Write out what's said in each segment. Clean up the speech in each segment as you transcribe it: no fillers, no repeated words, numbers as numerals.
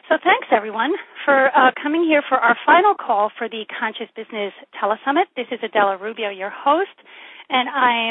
So thanks, everyone, for coming here for our final call for the Conscious Business Telesummit. This is Adela Rubio, your host, and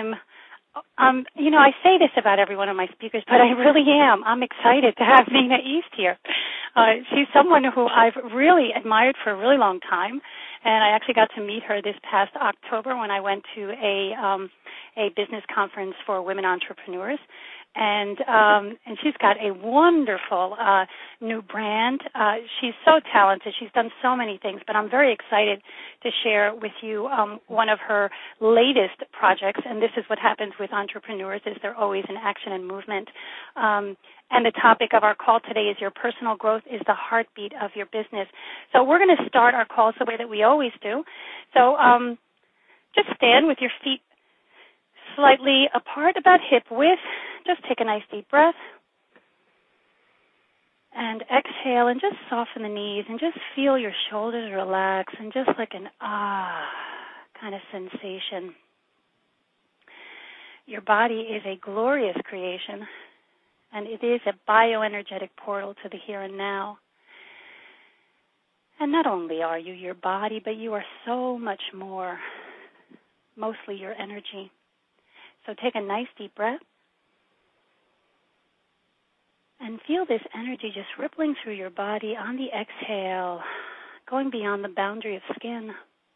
I say this about every one of my speakers, but I really am. I'm excited to have Nina East here. She's someone who I've really admired for a really long time, and I actually got to meet her this past October when I went to a business conference for women entrepreneurs. And she's got a wonderful new brand. She's so talented. She's done so many things, but I'm very excited to share with you one of her latest projects. And this is what happens with entrepreneurs: is they're always in action and movement. And the topic of our call today is your personal growth is the heartbeat of your business. So we're going to start our calls the way that we always do. So just stand with your feet slightly apart, about hip width. Just take a nice deep breath. And exhale and just soften the knees and just feel your shoulders relax and just like an kind of sensation. Your body is a glorious creation, and it is a bioenergetic portal to the here and now. And not only are you your body, but you are so much more, mostly your energy. So take a nice deep breath and feel this energy just rippling through your body on the exhale, going beyond the boundary of skin,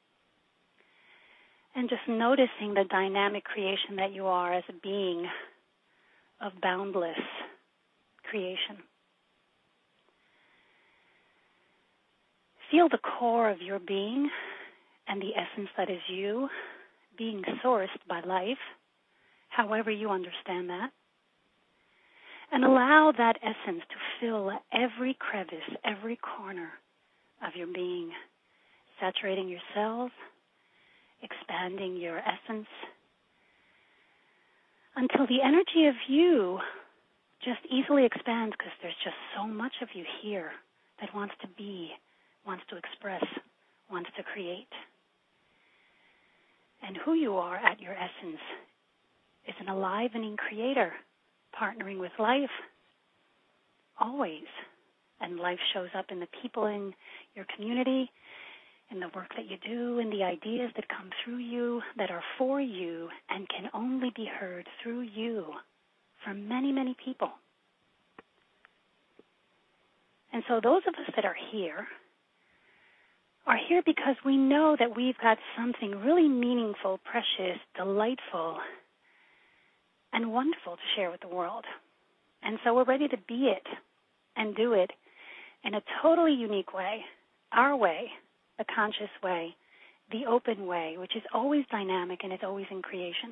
and just noticing the dynamic creation that you are as a being of boundless creation. Feel the core of your being and the essence that is you being sourced by life, however you understand that. And allow that essence to fill every crevice, every corner of your being, saturating your cells, expanding your essence, until the energy of you just easily expands, because there's just so much of you here that wants to be, wants to express, wants to create. And who you are at your essence is an alivening creator, partnering with life, always. And life shows up in the people in your community, in the work that you do, in the ideas that come through you, that are for you, and can only be heard through you from many, many people. And so those of us that are here because we know that we've got something really meaningful, precious, delightful, and wonderful to share with the world. And so we're ready to be it and do it in a totally unique way, our way, the conscious way, the open way, which is always dynamic and is always in creation.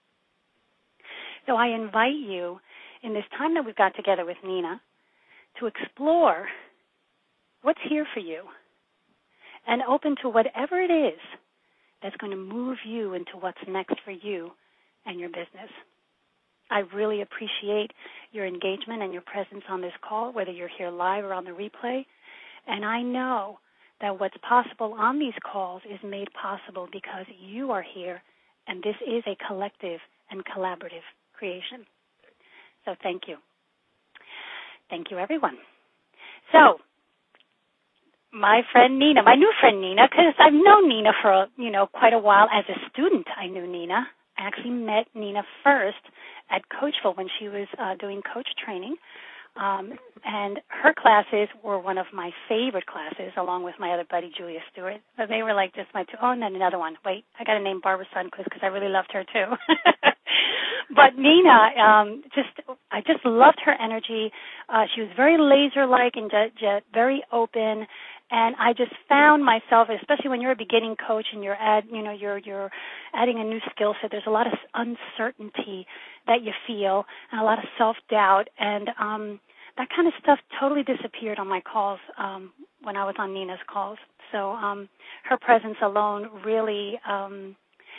So I invite you, in this time that we've got together with Nina, to explore what's here for you and open to whatever it is that's going to move you into what's next for you and your business. I really appreciate your engagement and your presence on this call, whether you're here live or on the replay. And I know that what's possible on these calls is made possible because you are here, and this is a collective and collaborative creation. So thank you. Thank you, everyone. So my friend Nina, my new friend Nina, because I've known Nina for, quite a while. As a student, I knew Nina. I actually met Nina first at Coachville when she was doing coach training. And her classes were one of my favorite classes, along with my other buddy, Julia Stewart. So they were like just my two. Oh, and then another one. Wait, I got to name Barbara Sundquist because I really loved her too. But Nina, I just loved her energy. She was very laser-like and very open. And I just found myself, especially when you're a beginning coach and you're adding a new skill set, there's a lot of uncertainty that you feel and a lot of self-doubt. And that kind of stuff totally disappeared on my calls when I was on Nina's calls. So her presence alone really kind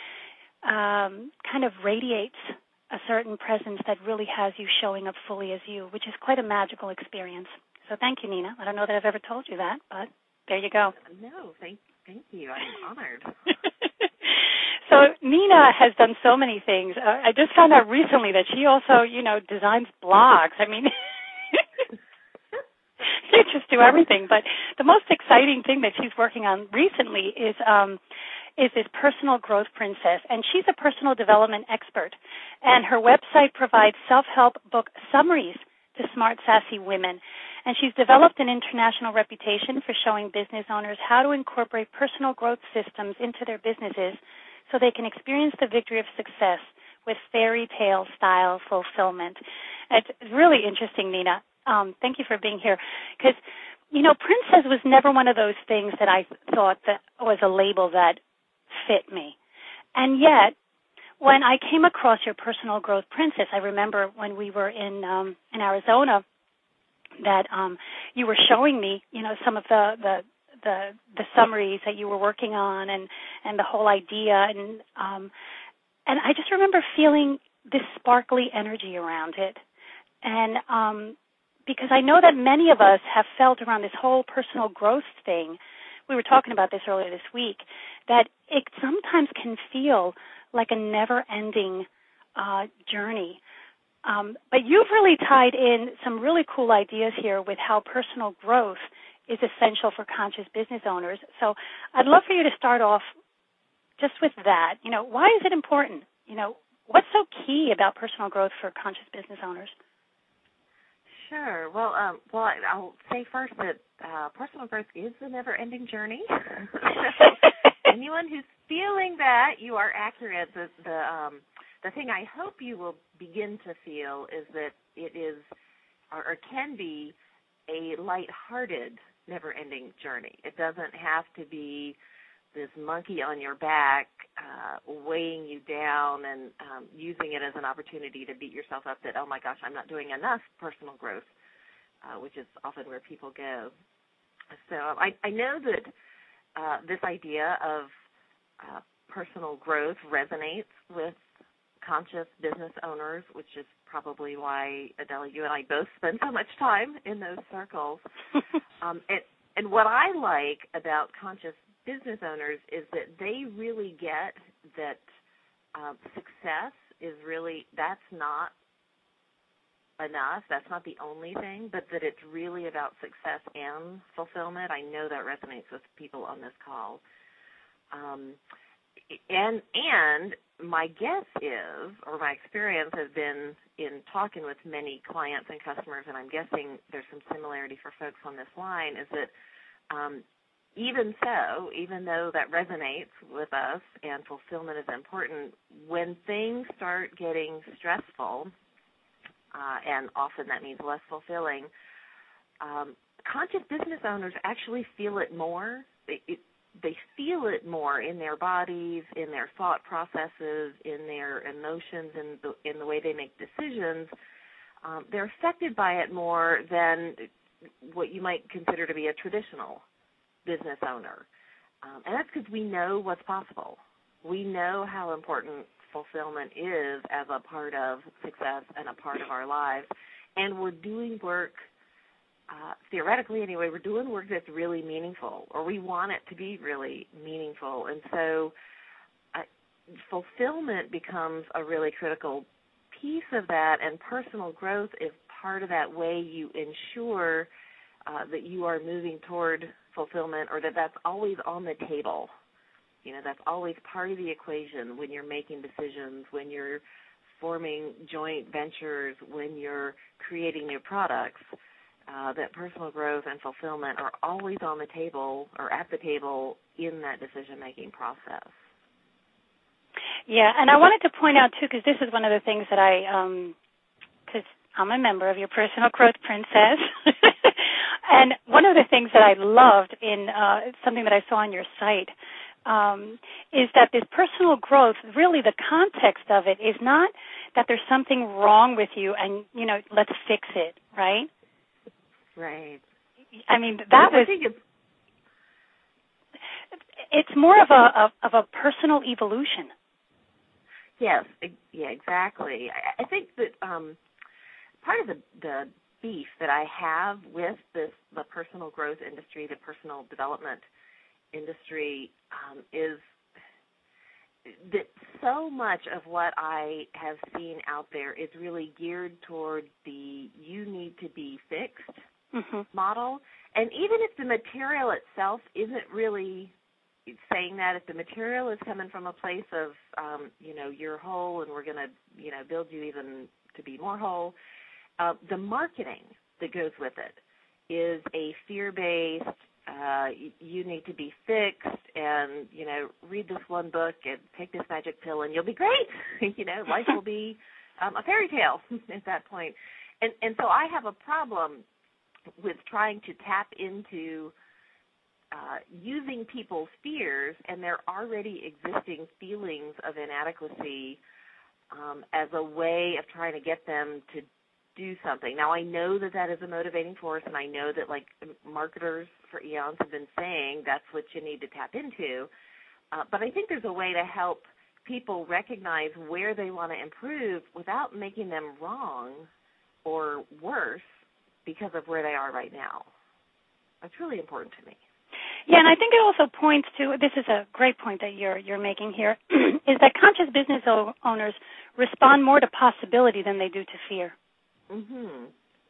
of radiates a certain presence that really has you showing up fully as you, which is quite a magical experience. So thank you, Nina. I don't know that I've ever told you that, but there you go. No, thank you. I'm honored. So Nina has done so many things. I just found out recently that she also, designs blogs. I mean, you're just do everything. But the most exciting thing that she's working on recently is this Personal Growth Princess, and she's a personal development expert. And her website provides self-help book summaries to smart, sassy women. And she's developed an international reputation for showing business owners how to incorporate personal growth systems into their businesses so they can experience the victory of success with fairy tale style fulfillment. It's really interesting, Nina. Thank you for being here. Because, princess was never one of those things that I thought that was a label that fit me. And yet, when I came across your Personal Growth Princess, I remember when we were in Arizona that you were showing me, some of the summaries that you were working on and the whole idea, and I just remember feeling this sparkly energy around it, and because I know that many of us have felt around this whole personal growth thing. We were talking about this earlier this week, that it sometimes can feel like a never-ending journey. But you've really tied in some really cool ideas here with how personal growth is essential for conscious business owners. So I'd love for you to start off just with that. Why is it important? What's so key about personal growth for conscious business owners? Sure. Well, I'll say first that personal growth is a never-ending journey. Anyone who's feeling that, you are accurate. The thing I hope you will begin to feel is that it is or can be a lighthearted, never-ending journey. It doesn't have to be this monkey on your back weighing you down and using it as an opportunity to beat yourself up that, oh, my gosh, I'm not doing enough personal growth, which is often where people go. So I know that this idea of personal growth resonates with conscious business owners, which is probably why, Adela, you and I both spend so much time in those circles. And what I like about conscious business owners is that they really get that success is really, that's not enough, that's not the only thing, but that it's really about success and fulfillment. I know that resonates with people on this call. And my guess is, or my experience has been in talking with many clients and customers, and I'm guessing there's some similarity for folks on this line, is that even though that resonates with us and fulfillment is important, when things start getting stressful, and often that means less fulfilling, conscious business owners actually feel it more. They feel it more in their bodies, in their thought processes, in their emotions, in the way they make decisions. They're affected by it more than what you might consider to be a traditional business owner. And that's because we know what's possible. We know how important fulfillment is as a part of success and a part of our lives. And we're doing work, theoretically anyway, we're doing work that's really meaningful, or we want it to be really meaningful. And so fulfillment becomes a really critical piece of that, and personal growth is part of that way you ensure that you are moving toward fulfillment, or that's always on the table. That's always part of the equation when you're making decisions, when you're forming joint ventures, when you're creating new products, that personal growth and fulfillment are always on the table or at the table in that decision-making process. Yeah, and I wanted to point out, too, because this is one of the things that because I'm a member of your Personal Growth Princess, and one of the things that I loved in something that I saw on your site is that this personal growth, really the context of it is not that there's something wrong with you and, let's fix it, right? Right. I mean, I think it's more of a personal evolution. Yes, yeah, exactly. I think that part of the beef that I have with the personal growth industry, the personal development industry, is that so much of what I have seen out there is really geared toward the you need to be fixed model, And even if the material itself isn't really saying that, if the material is coming from a place of, you're whole and we're going to, build you even to be more whole, the marketing that goes with it is a fear-based, you need to be fixed and, read this one book and take this magic pill and you'll be great. Life will be a fairy tale at that point. And so I have a problem with trying to tap into using people's fears and their already existing feelings of inadequacy as a way of trying to get them to do something. Now, I know that is a motivating force, and I know that, like, marketers for eons have been saying that's what you need to tap into. But I think there's a way to help people recognize where they want to improve without making them wrong or worse because of where they are right now. That's really important to me. Yeah, and I think it also points to, this is a great point that you're making here, is that conscious business owners respond more to possibility than they do to fear. Mhm.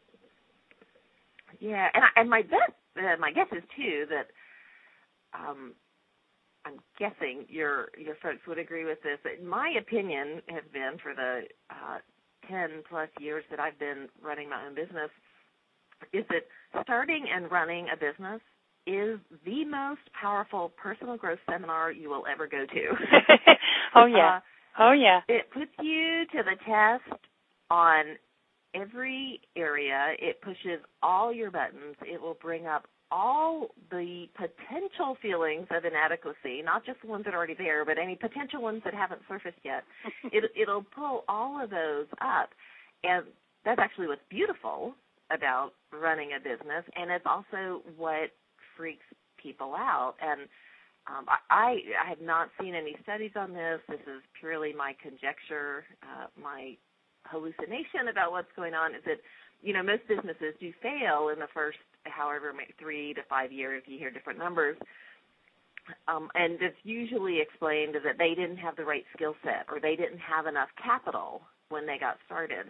Yeah, and my guess is too that I'm guessing your folks would agree with this. That my opinion has been for the 10 plus years that I've been running my own business is that starting and running a business is the most powerful personal growth seminar you will ever go to. Oh yeah. It puts you to the test on every area. It pushes all your buttons. It will bring up all the potential feelings of inadequacy, not just the ones that are already there, but any potential ones that haven't surfaced yet. It'll pull all of those up. And that's actually what's beautiful about running a business, and it's also what freaks people out. And I have not seen any studies on this. This is purely my conjecture, my hallucination about what's going on is that, most businesses do fail in the first, however, 3 to 5 years. You hear different numbers. And it's usually explained that they didn't have the right skill set or they didn't have enough capital when they got started.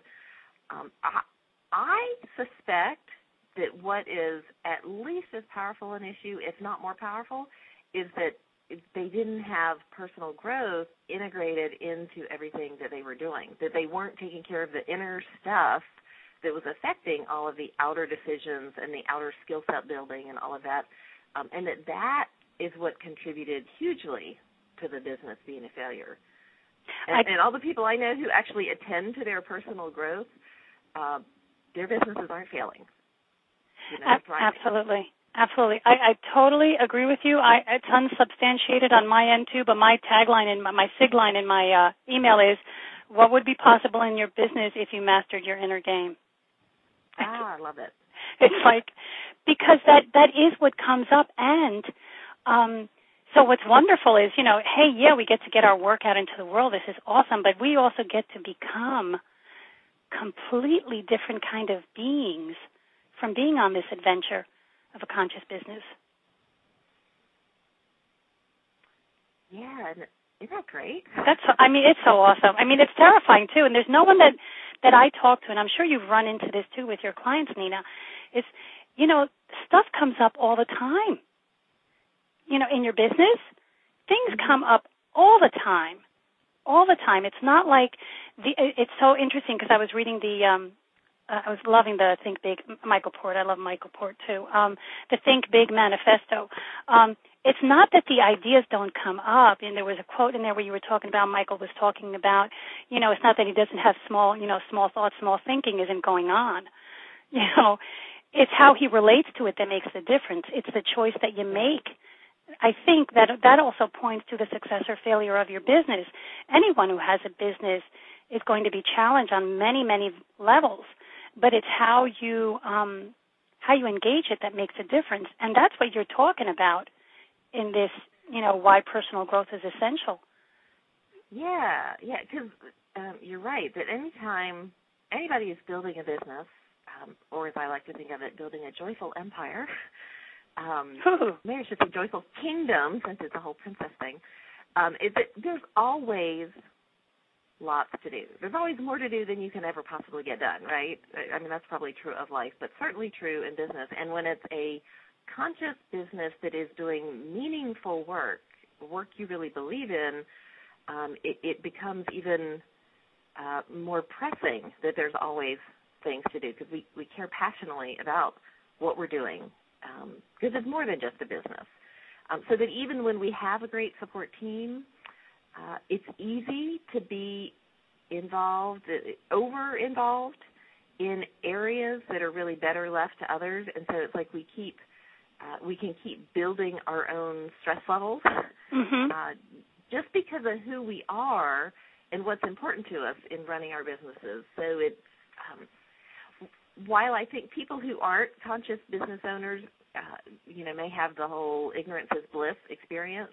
I suspect that what is at least as powerful an issue, if not more powerful, is that they didn't have personal growth integrated into everything that they were doing, that they weren't taking care of the inner stuff that was affecting all of the outer decisions and the outer skill set building and all of that, and that is what contributed hugely to the business being a failure. And all the people I know who actually attend to their personal growth, their businesses aren't failing. Absolutely. Absolutely. I totally agree with you. It's unsubstantiated on my end, too, but my tagline and my sigline in my email is, what would be possible in your business if you mastered your inner game? I love it. It's like, because that is what comes up. And so what's wonderful is, hey, yeah, we get to get our work out into the world. This is awesome. But we also get to become completely different kind of beings from being on this adventure of a conscious business. Yeah, isn't that great? It's so awesome. It's terrifying too. And there's no one that I talk to, and I'm sure you've run into this too with your clients, Nina. Is stuff comes up all the time. In your business, things come up all the time. All the time. It's not like it's so interesting because I was reading I was loving the Think Big, Michael Port. I love Michael Port, too. The Think Big Manifesto. It's not that the ideas don't come up, and there was a quote in there where you were talking about, Michael was talking about, it's not that he doesn't have small thoughts, small thinking isn't going on. It's how he relates to it that makes the difference. It's the choice that you make. I think that also points to the success or failure of your business. Anyone who has a business is going to be challenged on many, many levels. But it's how you engage it that makes a difference. And that's what you're talking about in this, why personal growth is essential. Yeah, because you're right, that anytime anybody is building a business, or as I like to think of it, building a joyful empire, maybe I should say joyful kingdom, since it's a whole princess thing, is that there's always lots to do. There's always more to do than you can ever possibly get done, right? I mean, that's probably true of life, but certainly true in business. And when it's a conscious business that is doing meaningful work you really believe in, it becomes even more pressing that there's always things to do, because we care passionately about what we're doing, because it's more than just a business. So that even when we have a great support team, it's easy to be over-involved in areas that are really better left to others, and so it's like we can keep building our own stress levels just because of who we are and what's important to us in running our businesses. So it's while I think people who aren't conscious business owners, may have the whole ignorance is bliss experience,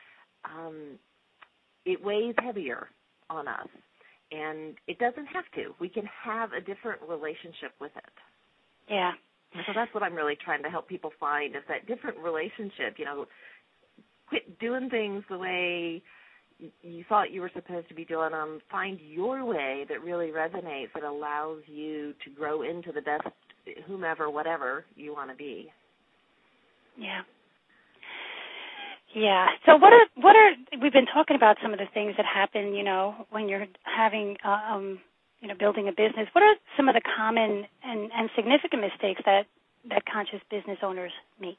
it weighs heavier on us, and it doesn't have to. We can have a different relationship with it. Yeah. So that's what I'm really trying to help people find, is that different relationship. Quit doing things the way you thought you were supposed to be doing them. Find your way that really resonates, that allows you to grow into the best whomever, whatever you want to be. Yeah. Yeah. So what are we've been talking about some of the things that happen, when you're having, building a business. What are some of the common and significant mistakes that conscious business owners make?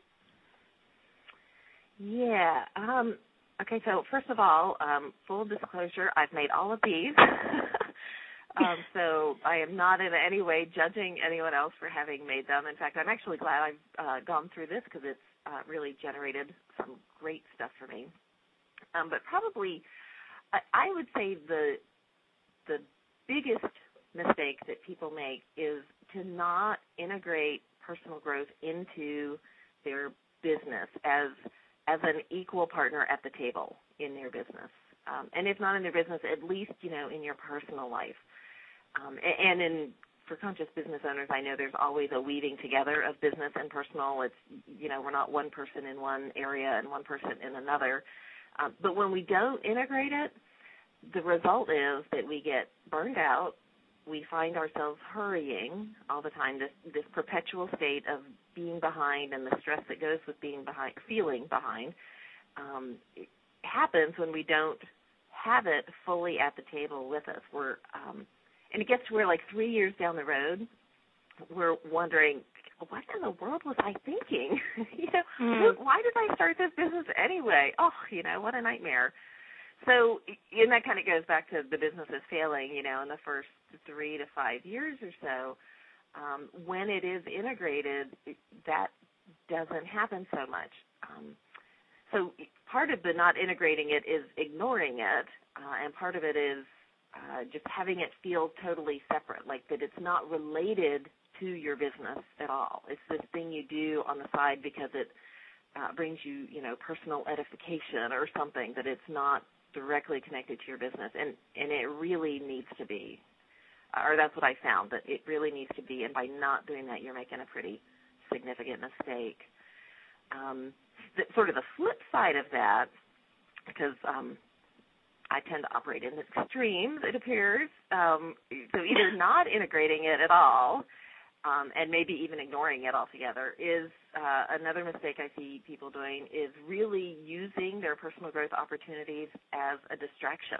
Yeah. Okay, so first of all, full disclosure, I've made all of these. So I am not in any way judging anyone else for having made them. In fact, I'm actually glad I've gone through this, because it's really generated some great stuff for me. But probably I would say the biggest mistake that people make is to not integrate personal growth into their business as an equal partner at the table in their business. And if not in their business, at least, in your personal life. For conscious business owners, I know there's always a weaving together of business and personal. It's, we're not one person in one area and one person in another. But when we don't integrate it, the result is that we get burned out. We find ourselves hurrying all the time, this perpetual state of being behind, and the stress that goes with being behind, feeling behind, it happens when we don't have it fully at the table with us. And it gets to where, like 3 years down the road, we're wondering, what in the world was I thinking? Why did I start this business anyway? Oh, what a nightmare. So, and that kind of goes back to the business is failing, in the first 3 to 5 years or so. When it is integrated, that doesn't happen so much. So part of the not integrating it is ignoring it, and part of it is just having it feel totally separate, like that it's not related to your business at all. It's this thing you do on the side because it brings you, personal edification or something, that it's not directly connected to your business. And it really needs to be, or that's what I found, that it really needs to be. And by not doing that, you're making a pretty significant mistake. Sort of the flip side of that, because I tend to operate in extremes, it appears. So either not integrating it at all, and maybe even ignoring it altogether, is another mistake I see people doing, is really using their personal growth opportunities as a distraction.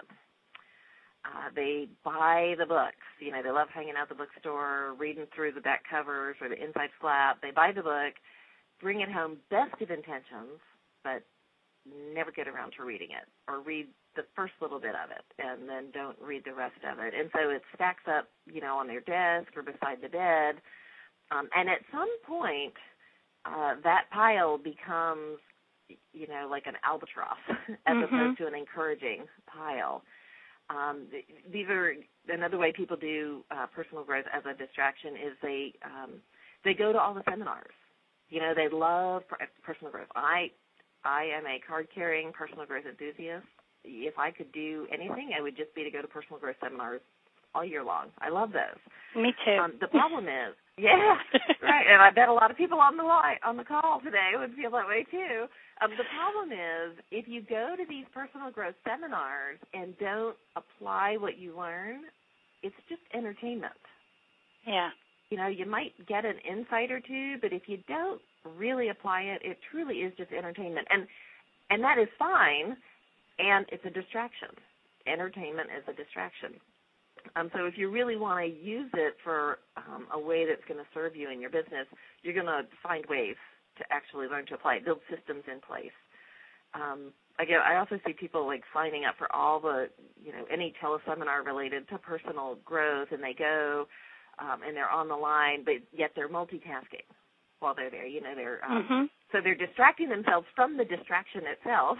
They buy the books. They love hanging out at the bookstore, reading through the back covers or the inside flap. They buy the book, bring it home, best of intentions, but never get around to reading it, or read the first little bit of it and then don't read the rest of it. And so it stacks up, on their desk or beside the bed. And at some point, that pile becomes, like an albatross as opposed to an encouraging pile. These are another way people do personal growth as a distraction is they go to all the seminars. They love personal growth. I am a card-carrying personal growth enthusiast. If I could do anything, it would just be to go to personal growth seminars all year long. I love those. Me too. The problem is Yeah, right. And I bet a lot of people on the call today would feel that way too. The problem is if you go to these personal growth seminars and don't apply what you learn, it's just entertainment. Yeah. You know, you might get an insight or two, but if you don't really apply it, it truly is just entertainment. And that is fine, and it's a distraction. Entertainment is a distraction. So if you really want to use it for a way that's going to serve you in your business, you're going to find ways to actually learn to apply it, build systems in place. I also see people like signing up for all the, any teleseminar related to personal growth, and they go and they're on the line, but yet they're multitasking while they're there. So they're distracting themselves from the distraction itself.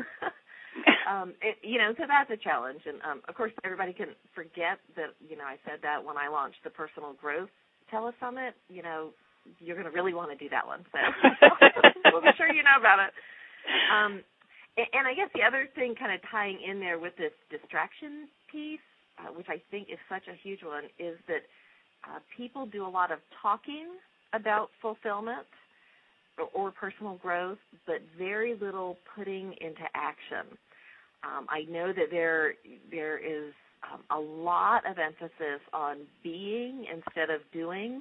So that's a challenge. And, of course, everybody can forget that, I said that when I launched the Personal Growth Telesummit. You're going to really want to do that one. So we'll be sure you know about it. And I guess the other thing kind of tying in there with this distraction piece, which I think is such a huge one, is that people do a lot of talking about fulfillment or personal growth, but very little putting into action. I know that there is a lot of emphasis on being instead of doing,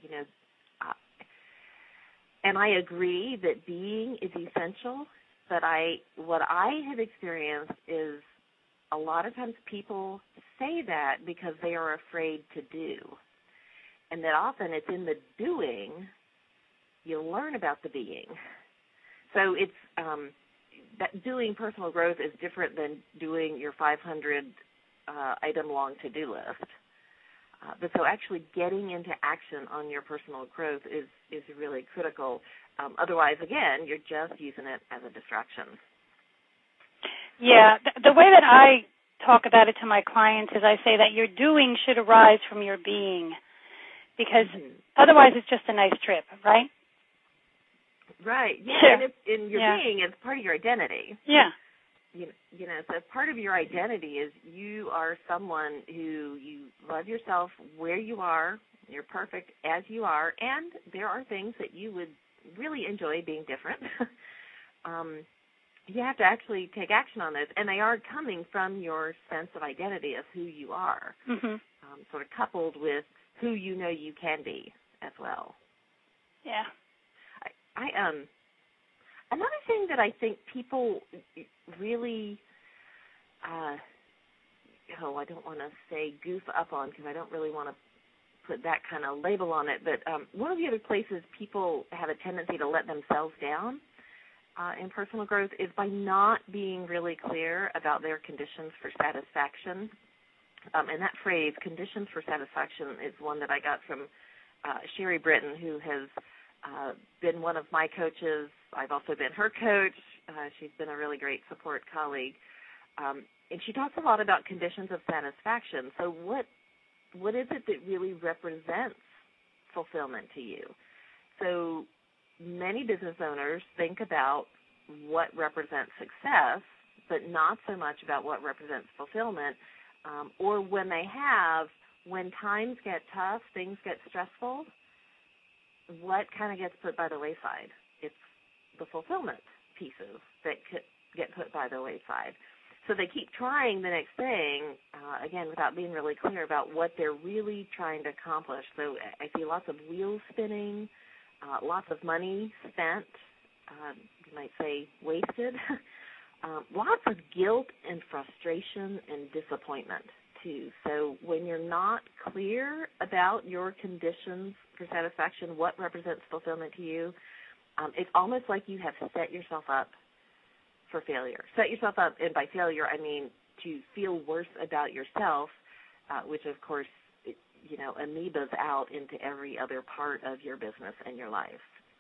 and I agree that being is essential, but what I have experienced is a lot of times people say that because they are afraid to do, and that often it's in the doing you learn about the being. So it's that doing personal growth is different than doing your 500 item long to-do list. But so actually getting into action on your personal growth is really critical. Otherwise, again, you're just using it as a distraction. Yeah, the way that I talk about it to my clients is I say that your doing should arise from your being, because otherwise it's just a nice trip, right? Right. Yeah. And your being is part of your identity. Yeah. So part of your identity is you are someone who you love yourself where you are. You're perfect as you are, and there are things that you would really enjoy being different. You have to actually take action on those, and they are coming from your sense of identity of who you are, sort of coupled with who you know you can be as well. Yeah. Another thing that I think people really, I don't want to say goof up on, because I don't really want to put that kind of label on it, but one of the other places people have a tendency to let themselves down in personal growth is by not being really clear about their conditions for satisfaction. And that phrase, conditions for satisfaction, is one that I got from Sherry Britton, who has been one of my coaches. I've also been her coach. She's been a really great support colleague. And she talks a lot about conditions of satisfaction. So what is it that really represents fulfillment to you? So many business owners think about what represents success, but not so much about what represents fulfillment. Or when times get tough, things get stressful, what kind of gets put by the wayside? It's the fulfillment pieces that get put by the wayside. So they keep trying the next thing, again, without being really clear about what they're really trying to accomplish. So I see lots of wheels spinning, lots of money spent, you might say wasted, lots of guilt and frustration and disappointment too. So when you're not clear about your conditions for satisfaction, what represents fulfillment to you, it's almost like you have set yourself up for failure. Set yourself up, and by failure I mean to feel worse about yourself, which of course, amoebas out into every other part of your business and your life.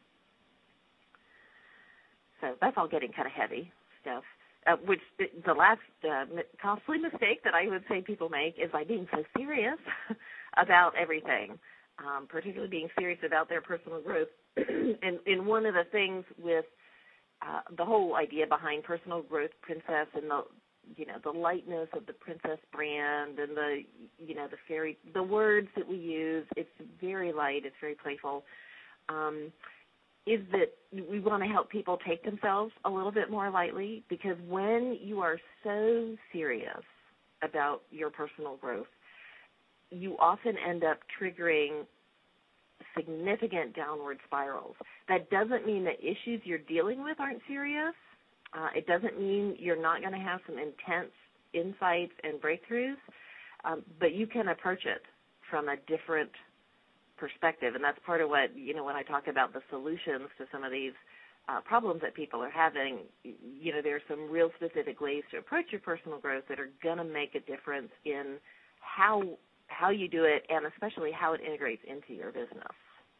So that's all getting kind of heavy stuff. Which the last costly mistake that I would say people make is by being so serious about everything, particularly being serious about their personal growth. And one of the things with the whole idea behind Personal Growth Princess and the lightness of the Princess brand and the words that we use. It's very light. It's very playful. Is that we want to help people take themselves a little bit more lightly, because when you are so serious about your personal growth, you often end up triggering significant downward spirals. That doesn't mean the issues you're dealing with aren't serious. It doesn't mean you're not going to have some intense insights and breakthroughs, but you can approach it from a different perspective, and that's part of what, when I talk about the solutions to some of these problems that people are having, there are some real specific ways to approach your personal growth that are going to make a difference in how you do it, and especially how it integrates into your business.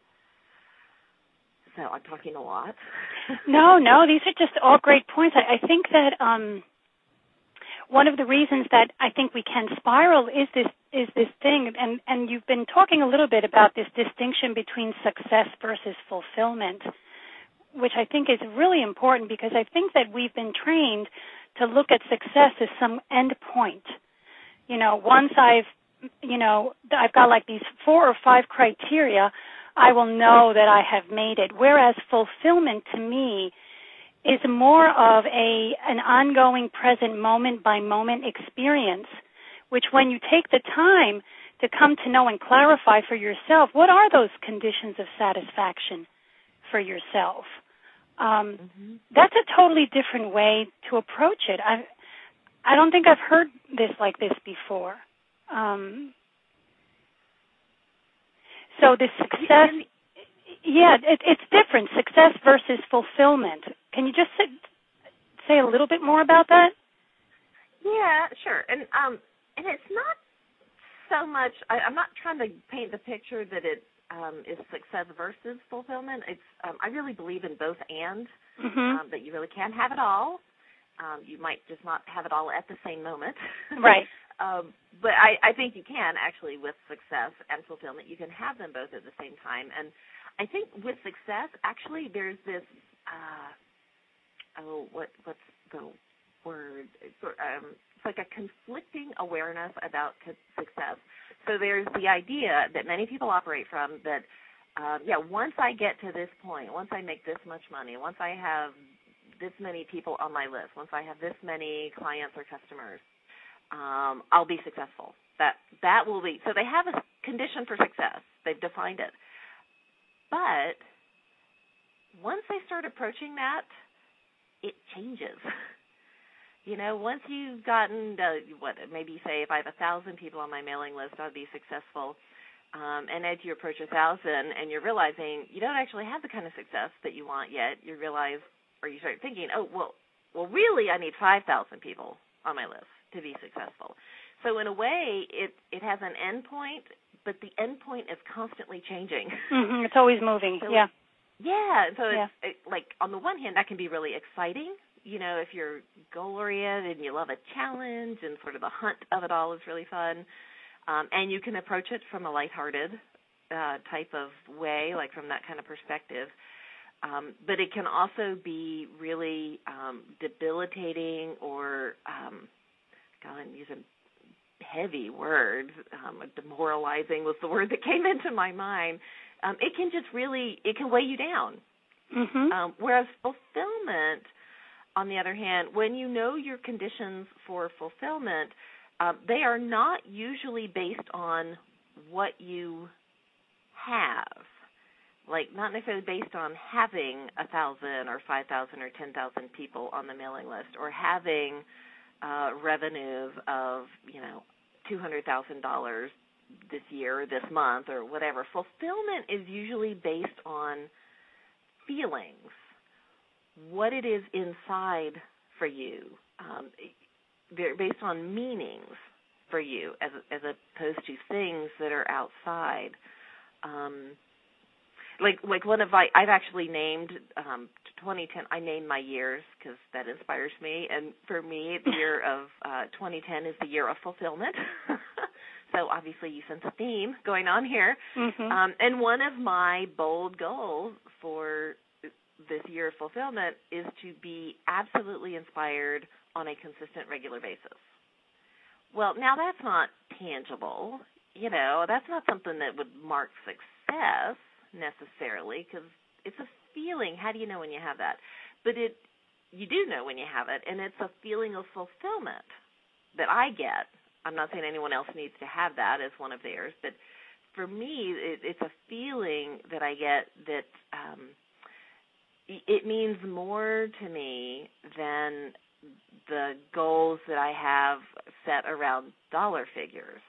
So I'm talking a lot. No, these are just all great points. I think that one of the reasons that I think we can spiral is this thing, and you've been talking a little bit about this distinction between success versus fulfillment, which I think is really important, because I think that we've been trained to look at success as some end point. Once I've got like these 4 or 5 criteria, I will know that I have made it. Whereas fulfillment to me is more of an ongoing present moment by moment experience, which when you take the time to come to know and clarify for yourself, what are those conditions of satisfaction for yourself? That's a totally different way to approach it. I don't think I've heard this like this before. So the success, it's different, success versus fulfillment. Can you just say a little bit more about that? Yeah, sure. And it's not so much, I'm not trying to paint the picture that it is success versus fulfillment. It's I really believe in both and, that you really can have it all. You might just not have it all at the same moment. Right. But I think you can actually, with success and fulfillment, you can have them both at the same time. And I think with success, actually, there's this, what's the word? It's like a conflicting awareness about success. So there's the idea that many people operate from that, once I get to this point, once I make this much money, once I have this many people on my list, once I have this many clients or customers, I'll be successful. That will be. So they have a condition for success. They've defined it. But once they start approaching that, it changes. Once you've gotten maybe say if I have 1,000 people on my mailing list, I'll be successful. And as you approach 1,000 and you're realizing you don't actually have the kind of success that you want yet, you realize, or you start thinking, well, really I need 5,000 people on my list to be successful. So in a way, it has an end point, but the end point is constantly changing. Mm-hmm. It's always moving. So Yeah. So it's like on the one hand, that can be really exciting. If you're goal-oriented and you love a challenge and sort of the hunt of it all is really fun, and you can approach it from a lighthearted type of way, like from that kind of perspective. But it can also be really debilitating or, I'm using heavy words, demoralizing was the word that came into my mind. It can just it can weigh you down. Mm-hmm. Whereas fulfillment, on the other hand, when you know your conditions for fulfillment, they are not usually based on what you have. Like not necessarily based on having 1,000 or 5,000 or 10,000 people on the mailing list, or having revenues of $200,000 this year, or this month, or whatever. Fulfillment is usually based on feelings, what it is inside for you. They're based on meanings for you, as opposed to things that are outside. Like one of I've actually named 2010. I named my years because that inspires me, and for me, the year of 2010 is the year of fulfillment. So obviously, you sense a theme going on here. Mm-hmm. And one of my bold goals for this year of fulfillment is to be absolutely inspired on a consistent, regular basis. Well, now that's not tangible. That's not something that would mark success necessarily, because it's a feeling. How do you know when you have that? But you do know when you have it, and it's a feeling of fulfillment that I get. I'm not saying anyone else needs to have that as one of theirs, but for me, it's a feeling that I get that it means more to me than the goals that I have set around dollar figures.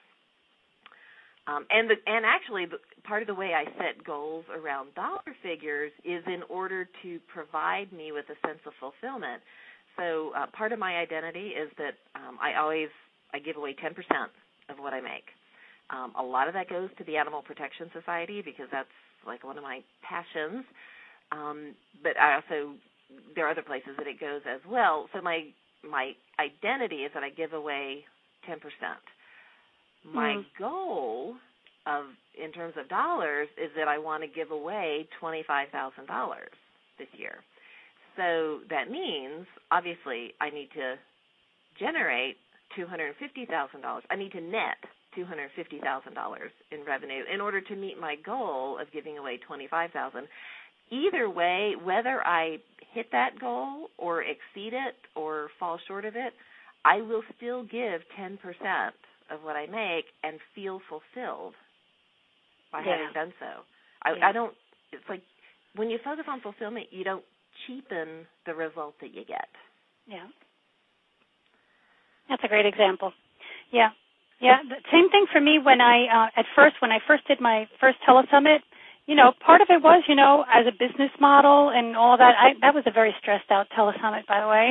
And actually, part of the way I set goals around dollar figures is in order to provide me with a sense of fulfillment. So part of my identity is that I give away 10% of what I make. A lot of that goes to the Animal Protection Society because that's like one of my passions. But there are other places that it goes as well. So my identity is that I give away 10%. My goal in terms of dollars is that I want to give away $25,000 this year. So that means, obviously, I need to generate $250,000. I need to net $250,000 in revenue in order to meet my goal of giving away $25,000. Either way, whether I hit that goal or exceed it or fall short of it, I will still give 10% of what I make and feel fulfilled by having done so. I don't. It's like when you focus on fulfillment, you don't cheapen the result that you get. Yeah. That's a great example. Yeah. The same thing for me when I first did my first telesummit. Part of it was, as a business model and all that. That was a very stressed out telesummit, by the way.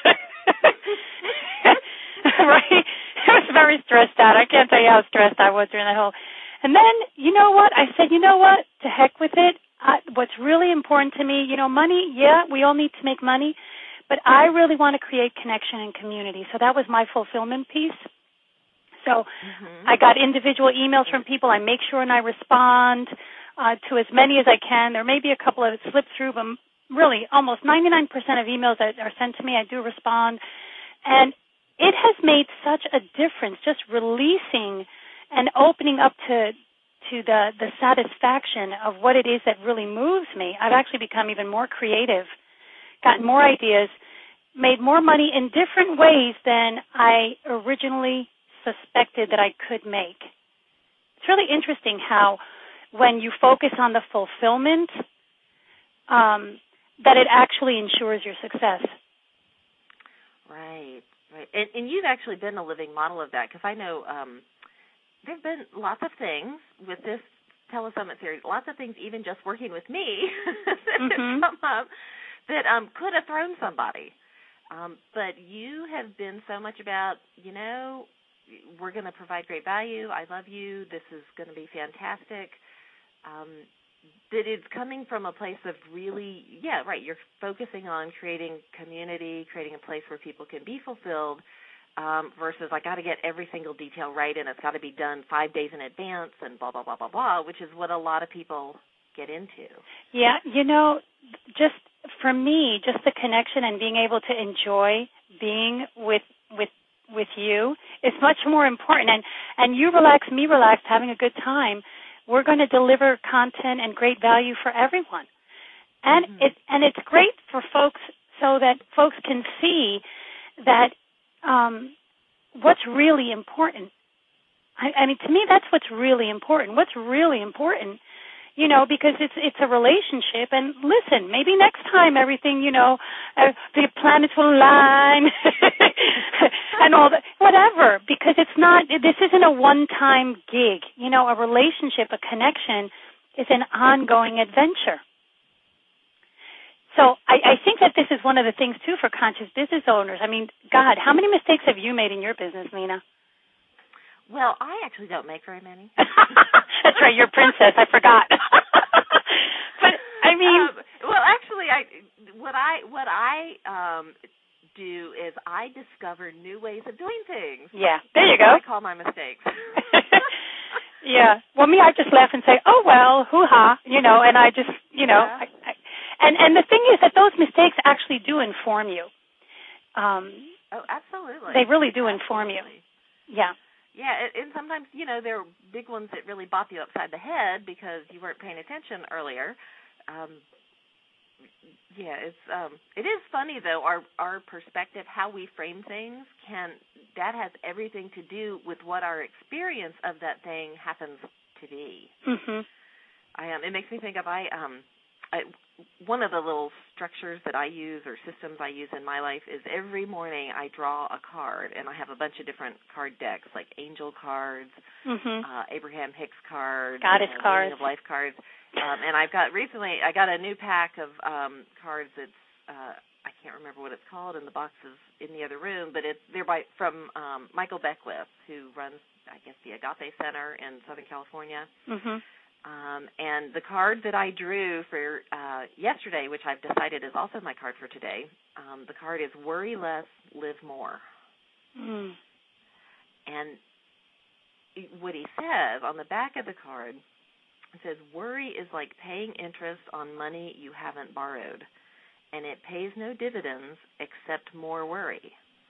Right? I was very stressed out. I can't tell you how stressed I was during that whole. And then, you know what? I said, to heck with it. What's really important to me, money, we all need to make money, but I really want to create connection and community. So that was my fulfillment piece. So I got individual emails from people. I make sure and I respond to as many as I can. There may be a couple that slip through, but really almost 99% of emails that are sent to me, I do respond. And it has made such a difference just releasing and opening up to the satisfaction of what it is that really moves me. I've actually become even more creative, gotten more ideas, made more money in different ways than I originally suspected that I could make. It's really interesting how when you focus on the fulfillment, that it actually ensures your success. Right. And you've actually been a living model of that, because I know there have been lots of things with this telesummit series, lots of things even just working with me that have come up that could have thrown somebody. But you have been so much about, we're going to provide great value. I love you. This is going to be fantastic. That it's coming from a place of really, you're focusing on creating community, creating a place where people can be fulfilled, versus I got to get every single detail right and it's got to be done 5 days in advance and blah, blah, blah, blah, blah, which is what a lot of people get into. Yeah, just for me, just the connection and being able to enjoy being with you is much more important. And you relax, me relax, having a good time. We're going to deliver content and great value for everyone. And it's great for folks so that folks can see that what's really important. I mean, to me, that's what's really important. What's really important, because it's a relationship. And listen, maybe next time everything, the planets will align and all that, whatever, because this isn't a one-time gig. A relationship, a connection is an ongoing adventure. So I think that this is one of the things, too, for conscious business owners. I mean, God, how many mistakes have you made in your business, Nina? Well, I actually don't make very many. That's right, you're a princess. I forgot. But I mean, well, actually, what I do is I discover new ways of doing things. Yeah, there you go. I call my mistakes. Yeah. Well, me, I just laugh and say, "Oh well, hoo ha," and I just, And the thing is that those mistakes actually do inform you. Oh, absolutely. They really do inform you. Yeah. Yeah, and sometimes, there are big ones that really bop you upside the head because you weren't paying attention earlier. It is funny, though, our perspective, how we frame things, that has everything to do with what our experience of that thing happens to be. Mm-hmm. It makes me think of one of the little structures that I use or systems I use in my life is every morning I draw a card, and I have a bunch of different card decks, like angel cards, Abraham Hicks cards, Goddess cards, Meaning of Life cards, and I got a new pack of cards that's I can't remember what it's called, and the box is in the other room, but they're from Michael Beckwith, who runs, I guess, the Agape Center in Southern California. Mm-hmm. And the card that I drew for yesterday, which I've decided is also my card for today, the card is Worry Less, Live More. Mm. And what he says on the back of the card, it says, worry is like paying interest on money you haven't borrowed, and it pays no dividends except more worry.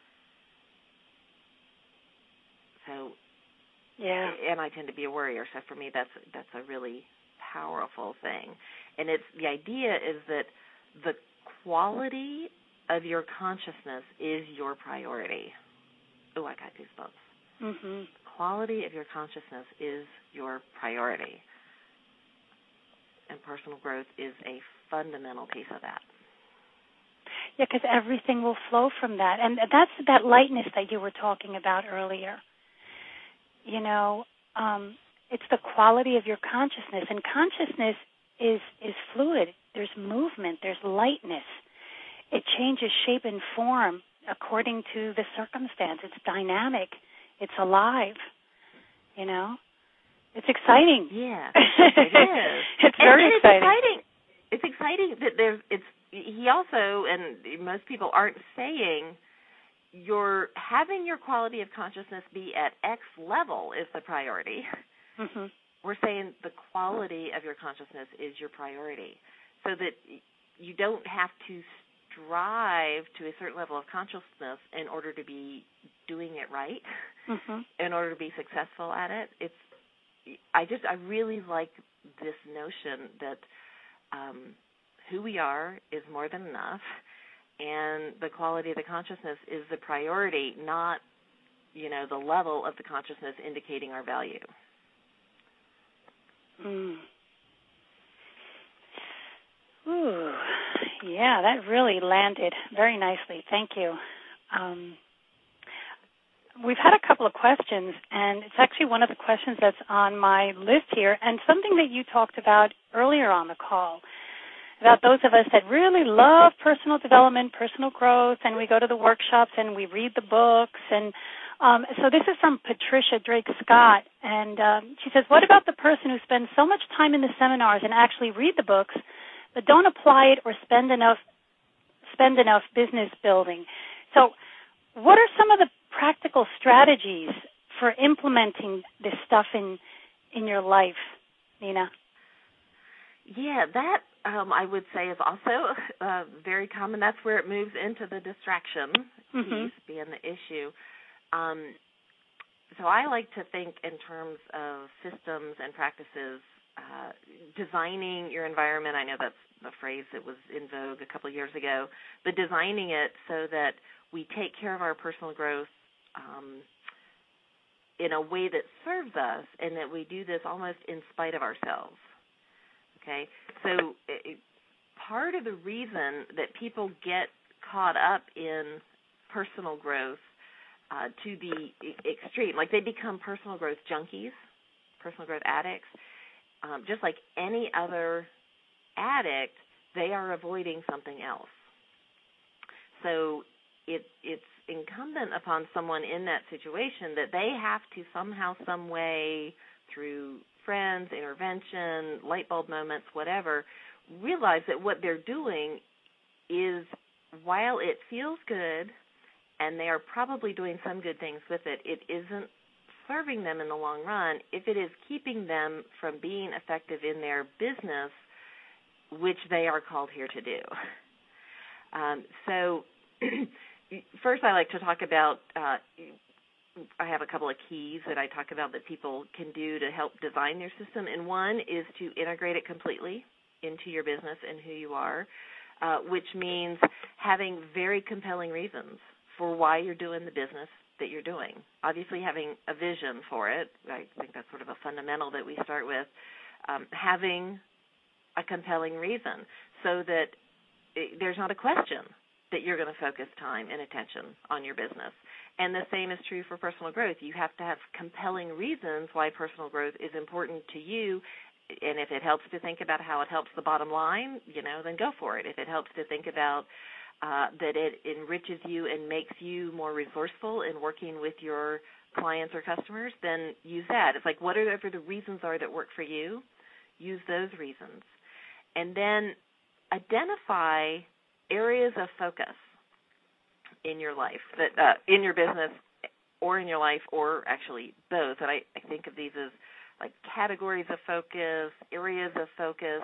So... yeah. And I tend to be a worrier, so for me that's a really powerful thing. And the idea is that the quality of your consciousness is your priority. Oh, I got goosebumps. Mm-hmm. The quality of your consciousness is your priority. And personal growth is a fundamental piece of that. Yeah, because everything will flow from that. And that's that lightness that you were talking about earlier. It's the quality of your consciousness, and consciousness is fluid. There's movement. There's lightness. It changes shape and form according to the circumstance. It's dynamic. It's alive. It's exciting. Yeah, it is. It's very exciting. It's exciting that he also, and most people aren't saying, having your quality of consciousness be at X level is the priority. Mm-hmm. We're saying the quality of your consciousness is your priority, so that you don't have to strive to a certain level of consciousness in order to be doing it right, in order to be successful at it. I really like this notion that who we are is more than enough, and the quality of the consciousness is the priority, not, the level of the consciousness indicating our value. Mm. Ooh, yeah, that really landed very nicely. Thank you. We've had a couple of questions, and it's actually one of the questions that's on my list here, and something that you talked about earlier on the call, about those of us that really love personal development, personal growth, and we go to the workshops and we read the books. And so this is from Patricia Drake Scott, and she says, what about the person who spends so much time in the seminars and actually read the books, but don't apply it or spend enough business building? So what are some of the practical strategies for implementing this stuff in your life, Nina? Yeah, that I would say is also very common. That's where it moves into the distraction piece being the issue. So I like to think in terms of systems and practices, designing your environment. I know that's a phrase that was in vogue a couple of years ago, but designing it so that we take care of our personal growth in a way that serves us, and that we do this almost in spite of ourselves. Okay, so part of the reason that people get caught up in personal growth to the extreme, like they become personal growth junkies, personal growth addicts, just like any other addict, they are avoiding something else. So it's incumbent upon someone in that situation that they have to somehow, some way, through friends, intervention, light bulb moments, whatever, realize that what they're doing is, while it feels good and they are probably doing some good things with it, it isn't serving them in the long run. If it is keeping them from being effective in their business, which they are called here to do. So first I like to talk about, I have a couple of keys that I talk about that people can do to help design their system, and one is to integrate it completely into your business and who you are, which means having very compelling reasons for why you're doing the business that you're doing. Obviously having a vision for it, I think that's sort of a fundamental that we start with, having a compelling reason so that there's not a question that you're going to focus time and attention on your business. And the same is true for personal growth. You have to have compelling reasons why personal growth is important to you. And if it helps to think about how it helps the bottom line, then go for it. If it helps to think about that it enriches you and makes you more resourceful in working with your clients or customers, then use that. It's like whatever the reasons are that work for you, use those reasons. And then identify areas of focus in your life, that in your business or in your life, or actually both. And I think of these as like categories of focus, areas of focus,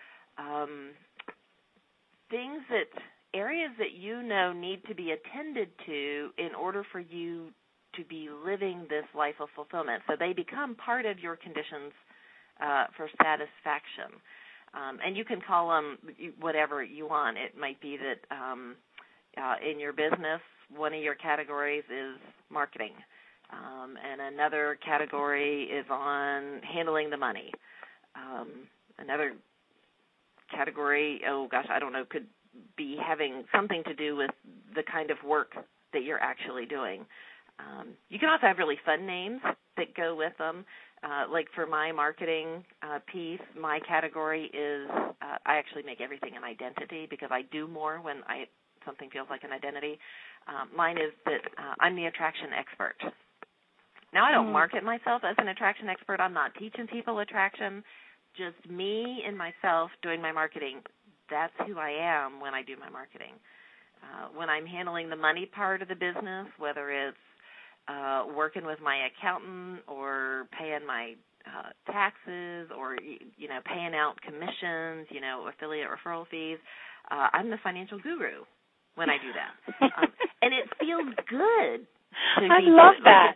areas that you know need to be attended to in order for you to be living this life of fulfillment. So they become part of your conditions for satisfaction. And you can call them whatever you want. It might be that in your business, one of your categories is marketing, and another category is on handling the money. Another category, could be having something to do with the kind of work that you're actually doing. You can also have really fun names that go with them. Like for my marketing piece, my category is I actually make everything an identity because I do more when something feels like an identity. Mine is that I'm the attraction expert. Now, I don't market myself as an attraction expert. I'm not teaching people attraction. Just me and myself doing my marketing. That's who I am when I do my marketing. When I'm handling the money part of the business, whether it's working with my accountant or paying my taxes or, paying out commissions, affiliate referral fees, I'm the financial guru when I do that. And it feels good to I love that.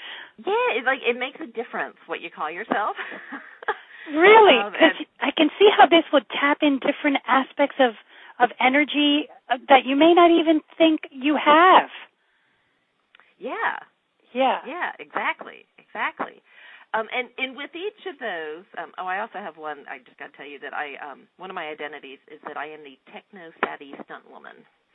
It makes a difference what you call yourself. Really? Because I can see how this would tap in different aspects of energy that you may not even think you have. Yeah. Yeah, exactly. And with each of those, I also have one, I just got to tell you that one of my identities is that I am the techno-savvy stunt woman.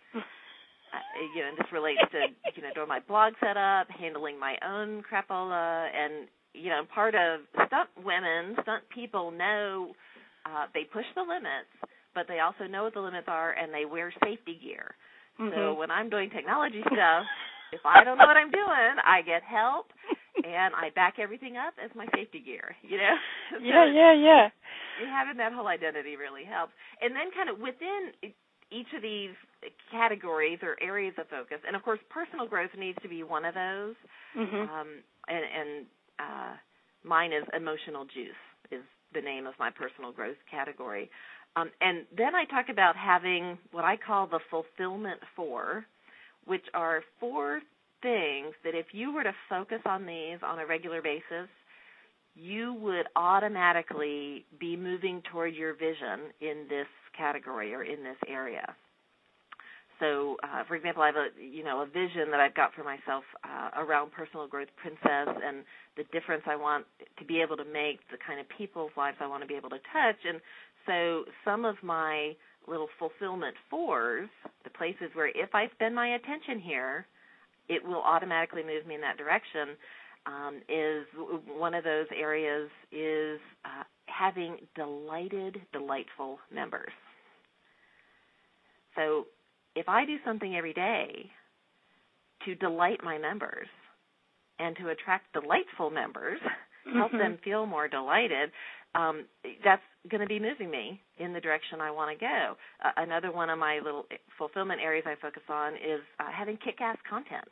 And this relates to, doing my blog setup, handling my own crapola, and, part of stunt people know they push the limits, but they also know what the limits are, and they wear safety gear. Mm-hmm. So when I'm doing technology stuff, if I don't know what I'm doing, I get help, and I back everything up as my safety gear, So Yeah. Having that whole identity really helps. And then kind of within each of these categories or areas of focus, and, of course, personal growth needs to be one of those, and mine is emotional juice is the name of my personal growth category. And then I talk about having what I call the fulfillment 4, which are 4 things that if you were to focus on these on a regular basis, you would automatically be moving toward your vision in this category or in this area. So, for example, I have a vision that I've got for myself around Personal Growth Princess and the difference I want to be able to make, the kind of people's lives I want to be able to touch. And so some of my little fulfillment 4s, the places where if I spend my attention here, it will automatically move me in that direction, is one of those areas is having delightful members. So if I do something every day to delight my members and to attract delightful members, help them feel more delighted, that's going to be moving me in the direction I want to go. Another one of my little fulfillment areas I focus on is having kick-ass content.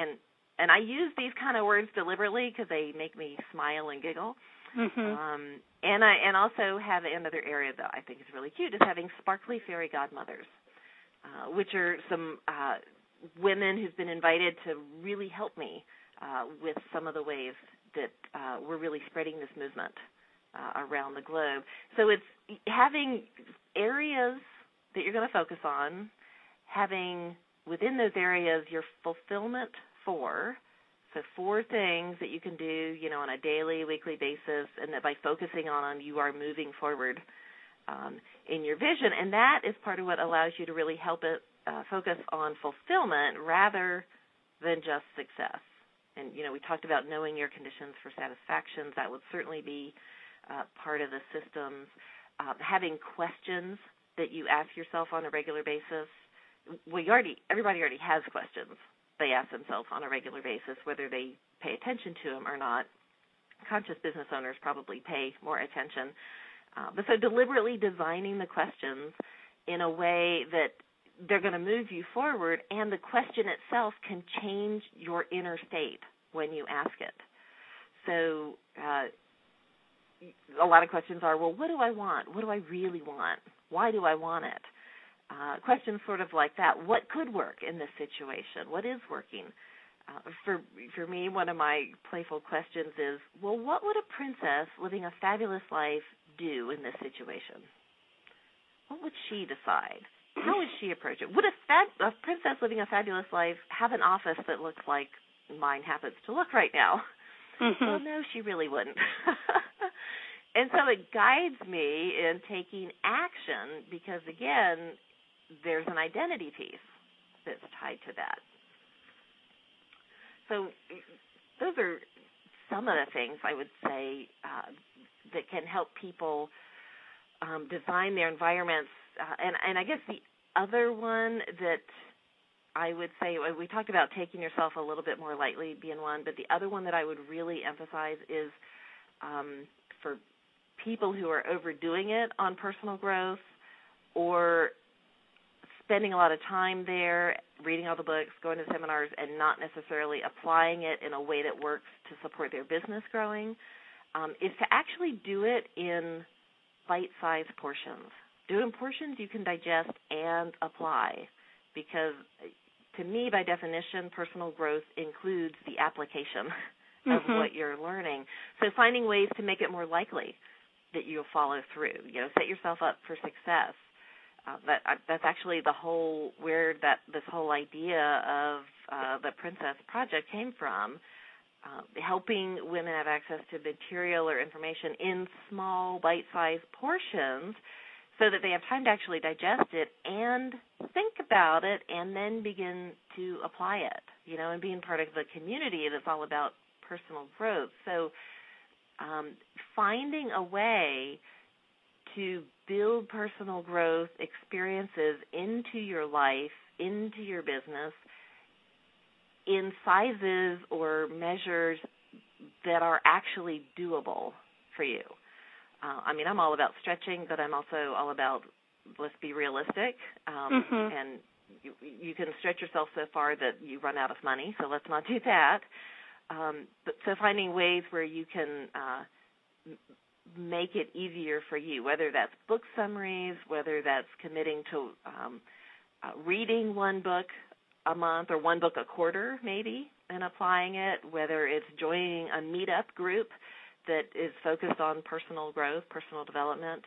And I use these kind of words deliberately because they make me smile and giggle. And also have another area that I think is really cute is having sparkly fairy godmothers, which are some women who've been invited to really help me with some of the ways that we're really spreading this movement around the globe. So it's having areas that you're going to focus on, having within those areas your fulfillment for. So 4 things that you can do, on a daily, weekly basis, and that by focusing on them, you are moving forward in your vision. And that is part of what allows you to really help it focus on fulfillment rather than just success. And, we talked about knowing your conditions for satisfaction. That would certainly be part of the systems. Having questions that you ask yourself on a regular basis. Everybody already has questions they ask themselves on a regular basis, whether they pay attention to them or not. Conscious business owners probably pay more attention. But so deliberately designing the questions in a way that they're going to move you forward, and the question itself can change your inner state when you ask it. So a lot of questions are, well, what do I want? What do I really want? Why do I want it? Questions sort of like that. What could work in this situation? What is working? For me, one of my playful questions is, well, what would a princess living a fabulous life do in this situation? What would she decide? How would she approach it? Would a princess living a fabulous life have an office that looks like mine happens to look right now? Mm-hmm. Well, no, she really wouldn't. And so it guides me in taking action because, again, there's an identity piece that's tied to that. So those are some of the things I would say that can help people design their environments. And I guess the other one that I would say, we talked about taking yourself a little bit more lightly being one, but the other one that I would really emphasize is for people who are overdoing it on personal growth or spending a lot of time there, reading all the books, going to seminars, and not necessarily applying it in a way that works to support their business growing, is to actually do it in bite-sized portions. Do it in portions you can digest and apply, because to me, by definition, personal growth includes the application of what you're learning. So finding ways to make it more likely that you'll follow through, set yourself up for success. That's actually where this whole idea of the Princess Project came from, helping women have access to material or information in small, bite-sized portions so that they have time to actually digest it and think about it and then begin to apply it, and being part of the community that's all about personal growth. So finding a way to build personal growth experiences into your life, into your business, in sizes or measures that are actually doable for you. I'm all about stretching, but I'm also all about, let's be realistic, and you can stretch yourself so far that you run out of money, so let's not do that. But so finding ways where you can make it easier for you, whether that's book summaries, whether that's committing to reading one book a month or one book a quarter maybe and applying it, whether it's joining a meetup group that is focused on personal growth, personal development.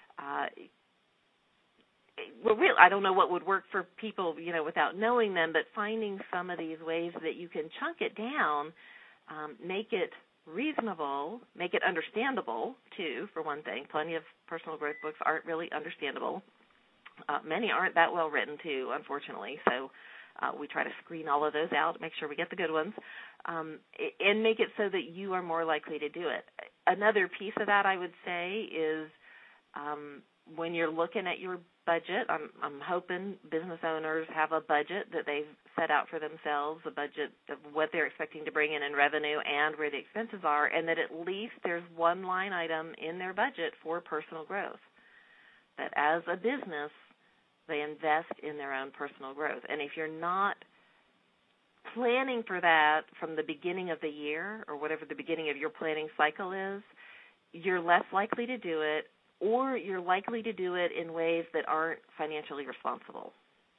I don't know what would work for people, without knowing them, but finding some of these ways that you can chunk it down, make it reasonable, make it understandable, too, for one thing. Plenty of personal growth books aren't really understandable. Many aren't that well written, too, unfortunately, so we try to screen all of those out, make sure we get the good ones, and make it so that you are more likely to do it. Another piece of that, I would say, is when you're looking at your budget, I'm hoping business owners have a budget that they've set out for themselves, a budget of what they're expecting to bring in revenue and where the expenses are, and that at least there's one line item in their budget for personal growth, that as a business they invest in their own personal growth. And if you're not planning for that from the beginning of the year or whatever the beginning of your planning cycle is, you're less likely to do it, or you're likely to do it in ways that aren't financially responsible.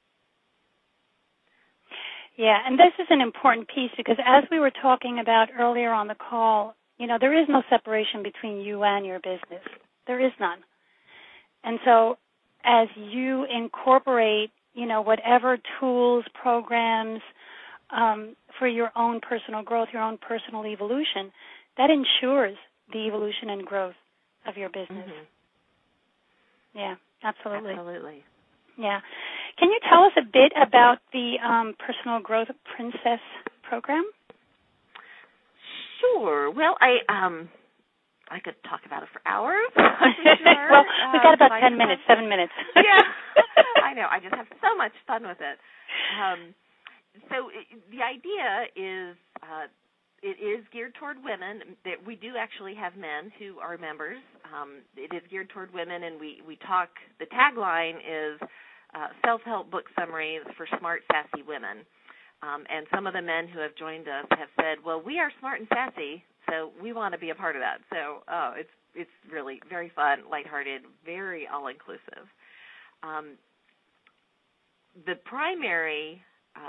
Yeah, and this is an important piece because as we were talking about earlier on the call, there is no separation between you and your business. There is none. And so as you incorporate, whatever tools, programs for your own personal growth, your own personal evolution, that ensures the evolution and growth of your business. Mm-hmm. Yeah, absolutely. Absolutely. Yeah. Can you tell us a bit about the Personal Growth Princess program? Sure. Well, I could talk about it for hours. Sure. Well, we've got about 7 minutes. Yeah, I know. I just have so much fun with it. So the idea is it is geared toward women. We do actually have men who are members. It is geared toward women, and we talk, the tagline is self-help book summaries for smart, sassy women. And some of the men who have joined us have said, well, we are smart and sassy, so we want to be a part of that. So it's really very fun, lighthearted, very all-inclusive. The primary,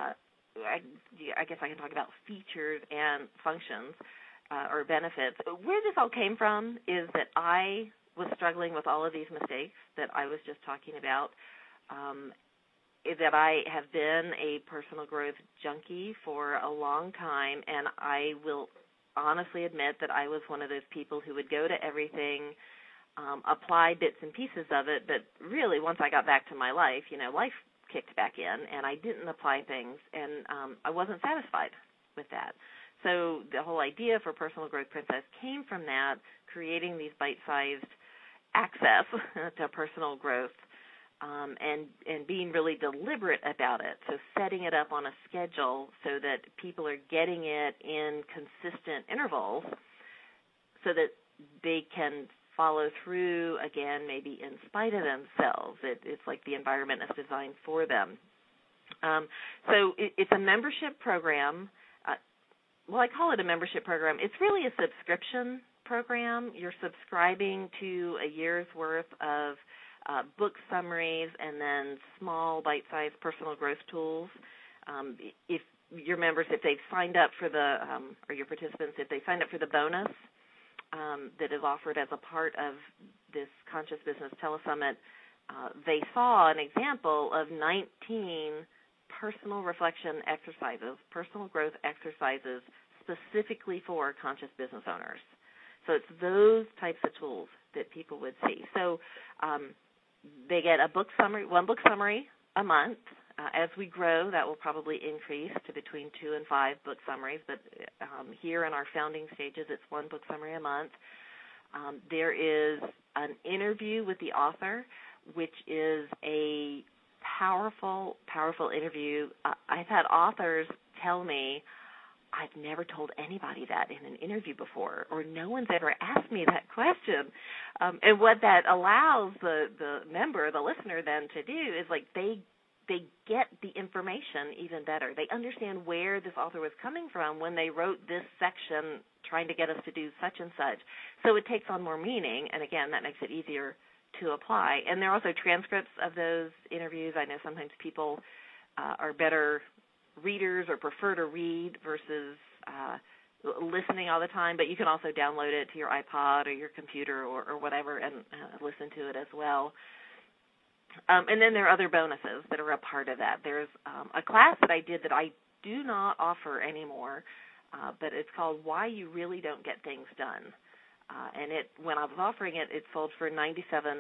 I guess I can talk about features and functions or benefits. Where this all came from is that I was struggling with all of these mistakes that I was just talking about, that I have been a personal growth junkie for a long time, and I will honestly admit that I was one of those people who would go to everything, apply bits and pieces of it, but really once I got back to my life, life kicked back in, and I didn't apply things, and I wasn't satisfied with that. So the whole idea for Personal Growth Princess came from that, creating these bite-sized access to personal growth, and being really deliberate about it, so setting it up on a schedule so that people are getting it in consistent intervals so that they can follow through, again, maybe in spite of themselves. It's like the environment is designed for them. So it's a membership program. I call it a membership program. It's really a subscription program. You're subscribing to a year's worth of book summaries and then small bite-sized personal growth tools. If your members, if they've signed up for the, or your participants, if they signed up for the bonus that is offered as a part of this Conscious Business Telesummit, they saw an example of 19 personal reflection exercises, personal growth exercises specifically for conscious business owners. So it's those types of tools that people would see. So they get a book summary, one book summary a month. As we grow, that will probably increase to between 2 and 5 book summaries, but here in our founding stages, it's one book summary a month. There is an interview with the author, which is a powerful, powerful interview. I've had authors tell me, I've never told anybody that in an interview before, or no one's ever asked me that question. And what that allows the member, the listener then to do is like they get the information even better. They understand where this author was coming from when they wrote this section trying to get us to do such and such. So it takes on more meaning, and again, that makes it easier to apply. And there are also transcripts of those interviews. I know sometimes people are better readers or prefer to read versus listening all the time, but you can also download it to your iPod or your computer or whatever and listen to it as well. And then there are other bonuses that are a part of that. There's a class that I did that I do not offer anymore, but it's called Why You Really Don't Get Things Done. And when I was offering it, it sold for $97.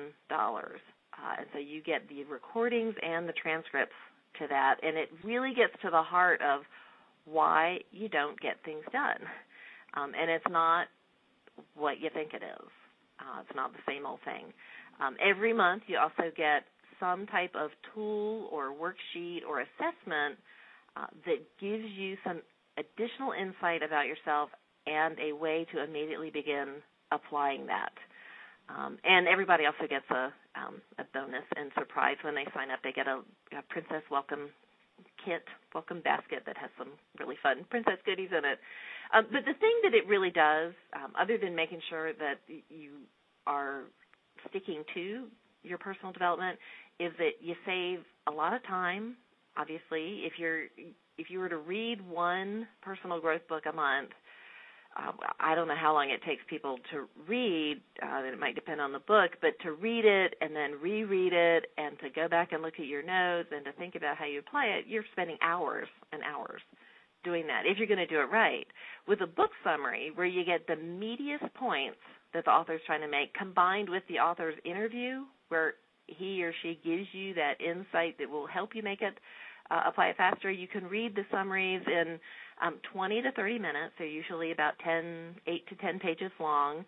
And so you get the recordings and the transcripts to that, and it really gets to the heart of why you don't get things done. And it's not what you think it is. It's not the same old thing. Every month you also get some type of tool or worksheet or assessment that gives you some additional insight about yourself and a way to immediately begin applying that. And everybody also gets a bonus and surprise when they sign up. They get a Princess Welcome Kit, welcome basket that has some really fun princess goodies in it. But the thing that it really does, other than making sure that you are sticking to your personal development, is that you save a lot of time. Obviously, if you were to read one personal growth book a month, I don't know how long it takes people to read. It might depend on the book, but to read it and then reread it and to go back and look at your notes and to think about how you apply it, you're spending hours and hours doing that if you're going to do it right. With a book summary where you get the meatiest points that the author's trying to make combined with the author's interview where he or she gives you that insight that will help you make it apply it faster, you can read the summaries in 20 to 30 minutes. They're usually about 8 to 10 pages long.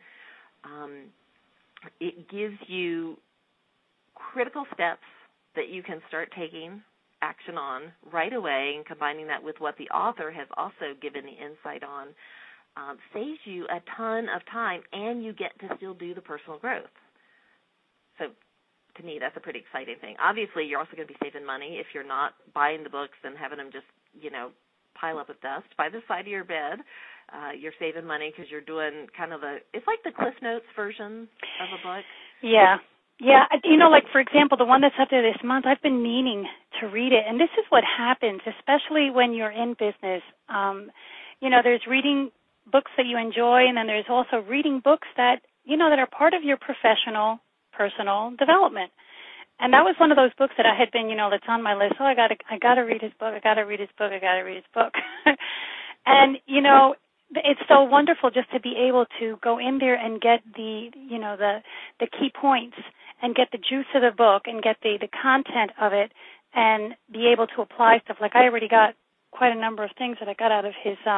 It gives you critical steps that you can start taking action on right away, and combining that with what the author has also given the insight on saves you a ton of time, and you get to still do the personal growth. So to me, that's a pretty exciting thing. Obviously, you're also going to be saving money if you're not buying the books and having them just, pile up with dust by the side of your bed. You're saving money because you're doing kind of it's like the Cliff Notes version of a book. Yeah. Yeah, like, for example, the one that's up there this month, I've been meaning to read it, and this is what happens, especially when you're in business. There's reading books that you enjoy, and then there's also reading books that, that are part of your professional, personal development. And that was one of those books that I had been, that's on my list. Oh, I got to read his book. I got to read his book. I got to read his book. And, it's so wonderful just to be able to go in there and get the key points and get the juice of the book and get the content of it and be able to apply stuff. Like, I already got quite a number of things that I got out of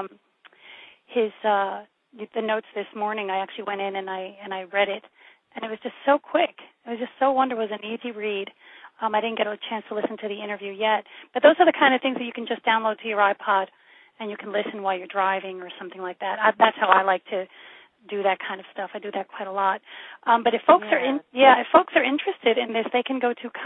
the notes this morning. I actually went in and I read it, and it was just so quick. It was just so wonderful. It was an easy read. I didn't get a chance to listen to the interview yet, but those are the kind of things that you can just download to your iPod, and you can listen while you're driving or something like that. That's how I like to do that kind of stuff. I do that quite a lot. But if folks are interested in this, they can go to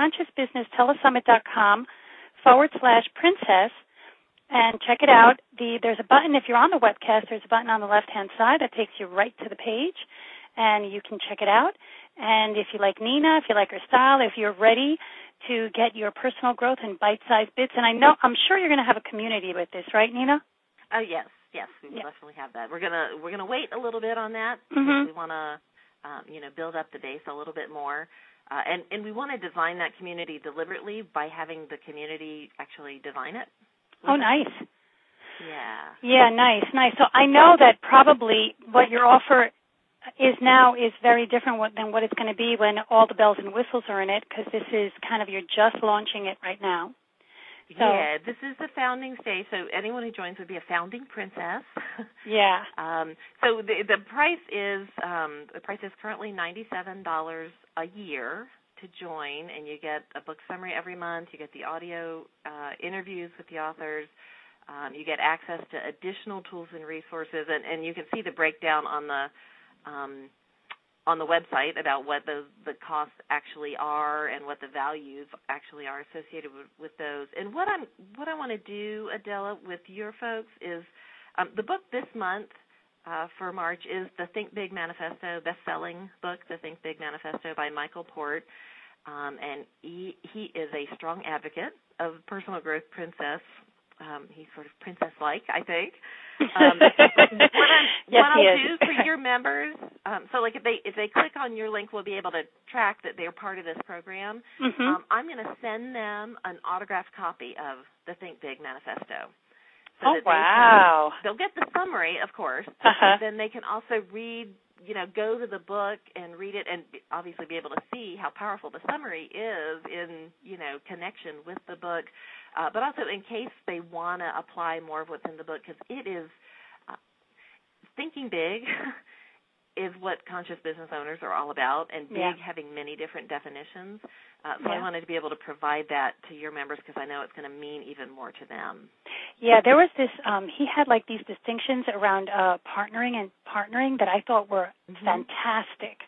consciousbusinesstelesummit.com/princess and check it out. There's a button, if you're on the webcast, there's a button on the left-hand side that takes you right to the page, and you can check it out. And if you like Nina, if you like her style, if you're ready to get your personal growth in bite-sized bits, and I'm sure you're going to have a community with this, right, Nina? Oh, yes, we will definitely have that. We're gonna wait a little bit on that. Mm-hmm. We want to, build up the base a little bit more, and we want to design that community deliberately by having the community actually design it. Oh, nice. Yeah. Yeah, nice. So I know that probably what your offer is now is very different than what it's going to be when all the bells and whistles are in it, because this is kind of, you're just launching it right now. So, yeah, this is the founding stage, so anyone who joins would be a founding princess. Yeah. So the price is currently $97 a year to join, and you get a book summary every month. You get the audio interviews with the authors. You get access to additional tools and resources, and you can see the breakdown on the website about what the costs actually are and what the values actually are associated with those. And what I want to do, Adela, with your folks is the book this month for March is the Think Big Manifesto, best-selling book, the Think Big Manifesto by Michael Port. And he is a strong advocate of personal growth princess. He's sort of princess-like, I think. What I'll do for your members, so like if they click on your link, we'll be able to track that they're part of this program. Mm-hmm. I'm going to send them an autographed copy of the Think Big Manifesto. So wow. They'll get the summary, of course, uh-huh. Then they can also read, go to the book and read it and obviously be able to see how powerful the summary is in, connection with the book. But also in case they want to apply more of what's in the book, because it is thinking big is what conscious business owners are all about, and big having many different definitions. So I wanted to be able to provide that to your members because I know it's going to mean even more to them. Yeah, there was this, he had like these distinctions around partnering that I thought were fantastic.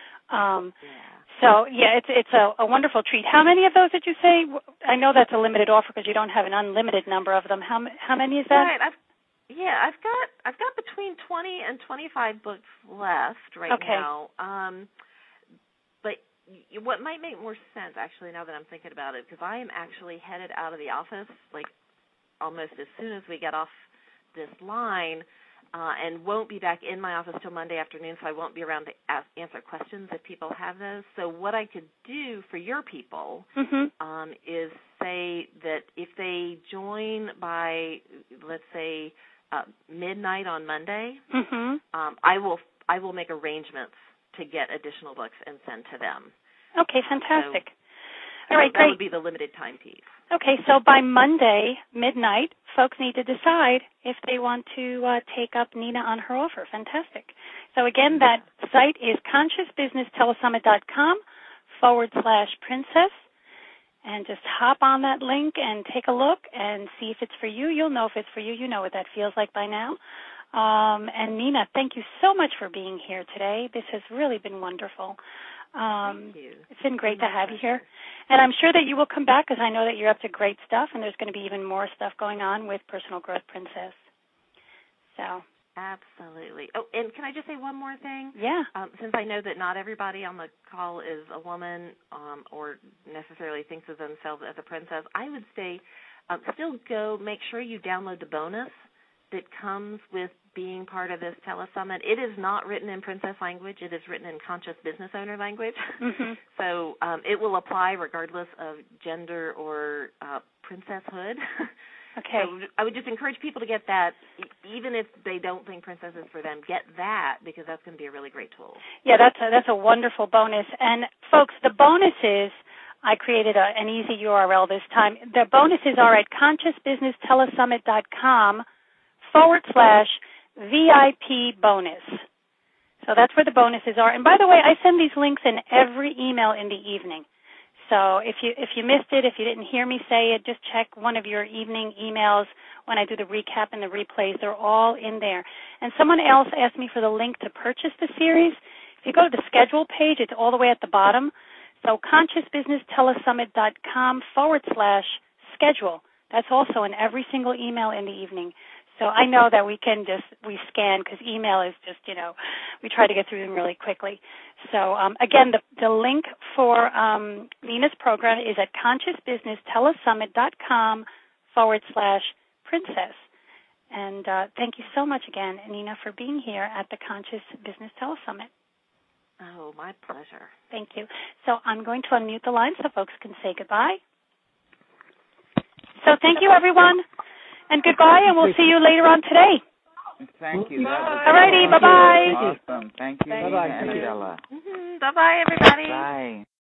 So, it's a wonderful treat. How many of those did you say? I know that's a limited offer because you don't have an unlimited number of them. How many is that? Right. Yeah, I've got between 20 and 25 books left right now. But what might make more sense, actually, now that I'm thinking about it, because I am actually headed out of the office, like, almost as soon as we get off this line, and won't be back in my office till Monday afternoon, so I won't be around to answer questions if people have those. So what I could do for your people is say that if they join by, let's say, midnight on Monday, I will make arrangements to get additional books and send to them. Okay, fantastic. So, all right, that great. would be the limited time piece. Okay, so by Monday, midnight, folks need to decide if they want to take up Nina on her offer. Fantastic. So again, that site is consciousbusinesstelesummit.com/princess. And just hop on that link and take a look and see if it's for you. You'll know if it's for you. You know what that feels like by now. And Nina, thank you so much for being here today. This has really been wonderful. Thank you. It's been great to have you here. And I'm sure that you will come back because I know that you're up to great stuff, and there's going to be even more stuff going on with Personal Growth Princess. So. Absolutely. Oh, and can I just say one more thing? Yeah. Since I know that not everybody on the call is a woman or necessarily thinks of themselves as a princess, I would say still go make sure you download the bonus that comes with being part of this telesummit. It is not written in princess language. It is written in conscious business owner language. So it will apply regardless of gender or princesshood. Okay. So I would just encourage people to get that, even if they don't think Princess is for them. Get that because that's going to be a really great tool. Yeah, that's a wonderful bonus. And folks, the bonuses, I created an easy URL this time. The bonuses are at consciousbusinesstelesummit.com/VIP bonus. So that's where the bonuses are. And by the way, I send these links in every email in the evening. So if you missed it, if you didn't hear me say it, just check one of your evening emails when I do the recap and the replays. They're all in there. And someone else asked me for the link to purchase the series. If you go to the schedule page, it's all the way at the bottom. So consciousbusinesstelesummit.com/schedule. That's also in every single email in the evening. So I know that we scan because email is just, we try to get through them really quickly. So again, the link for Nina's program is at consciousbusinesstelesummit.com/princess. And thank you so much again, Nina, for being here at the Conscious Business Telesummit. Oh, my pleasure. Thank you. So I'm going to unmute the line so folks can say goodbye. So thank you, everyone. And goodbye, and we'll see you later on today. Thank you. All righty, bye-bye. Awesome. Thank you, Bye-bye. Nina and Adela. Bye-bye, everybody. Bye.